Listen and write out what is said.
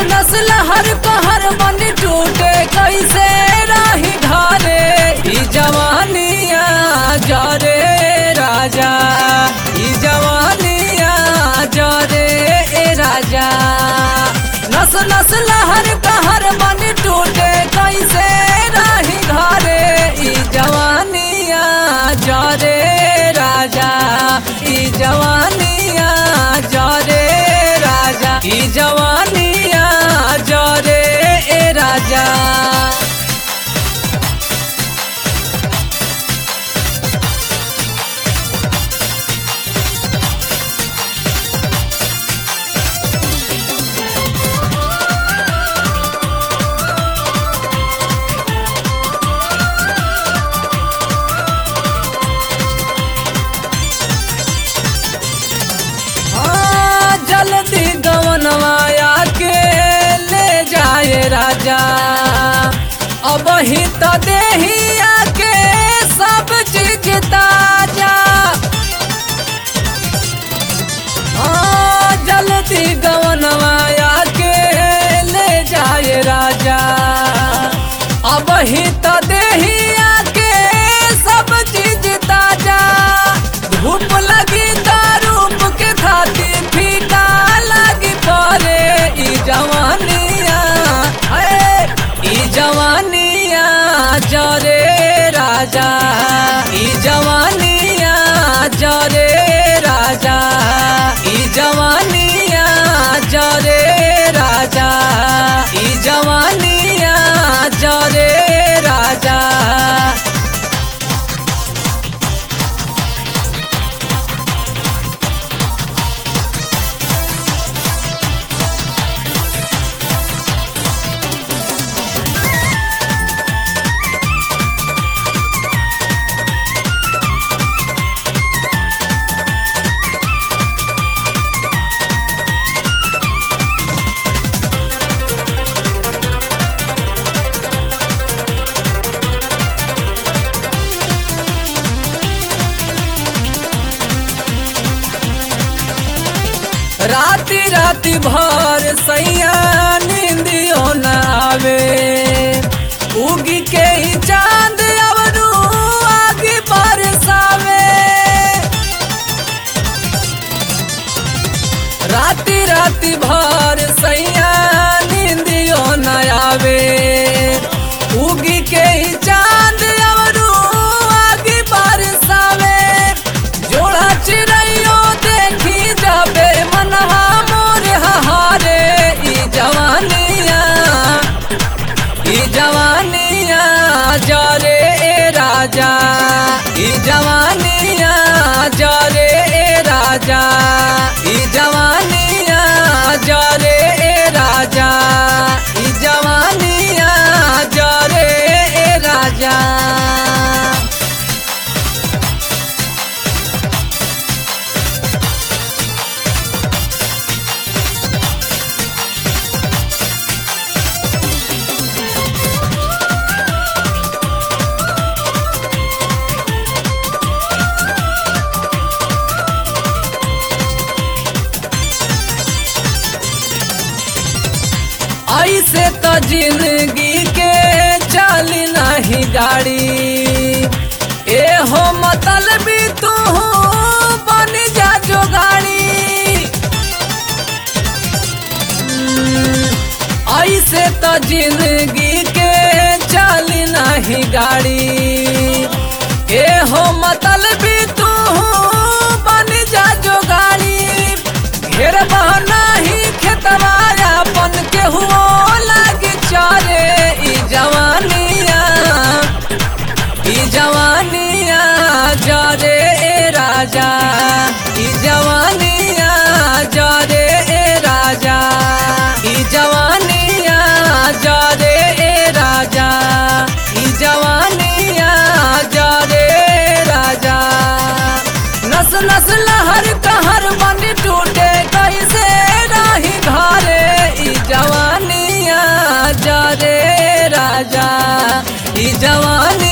नस लहर कहर मन टूटे कैसे राही घरे ई जवानिया जरे राजा ई जवानिया जरे ए राजा नस नस लहर कहर मन टूटे कैसे राही घरे ई जवानिया जरे राजा ई जवानिया जरे राजा ई जवानिया जरे ए राजा जल्दी गवनवाया के ले जाए राजा अब ही तो देहिया के सब चीज ताजा जल्दी गवनवाया के ले जाए राजा अब ही तो देहिया के सब चीज ताजा धूप लगी तो रूप के खाती फीका लगी परे ई जवानिया ई जवानिया जरे राजा ई जवानिया जरे राजा ई जवानिया जरे राजा ई जवानिया जरे राजा राती राती भर सैया नींदियो न आवे उगी के ही चांद अवरू आगे बरसावे राती राती भर सैया नींदियो न आवे उगी के ही चांद अवरू आगे बरसावे जोड़ा चिड़ैयो देखी जाबे मनहा मोर हारे ई जवानिया जरे ए राजा ई जवानिया जरे ए राजा ई जवानिया जरे ए राजा ई जवानिया जरे ए राजा ऐसे तो जिंदगी के चली नहीं गाड़ी ए हो मतलबी तू बन जा जो गाड़ी ऐसे तो जिंदगी के चली नहीं गाड़ी ए हो मतलबी तू बन जा जो गाड़ी घेर बहना ही खेतवाया पन के हुआ लागी चारे ई जवानिया जरे ए राजा ई जवानिया जरे ए राजा ई जवानिया जरे ए राजा ई जवानिया जरे राजा नस नस लहर कहर मन टूटे कैसे राही घरे ई जवानिया जरे राजा ई जवानी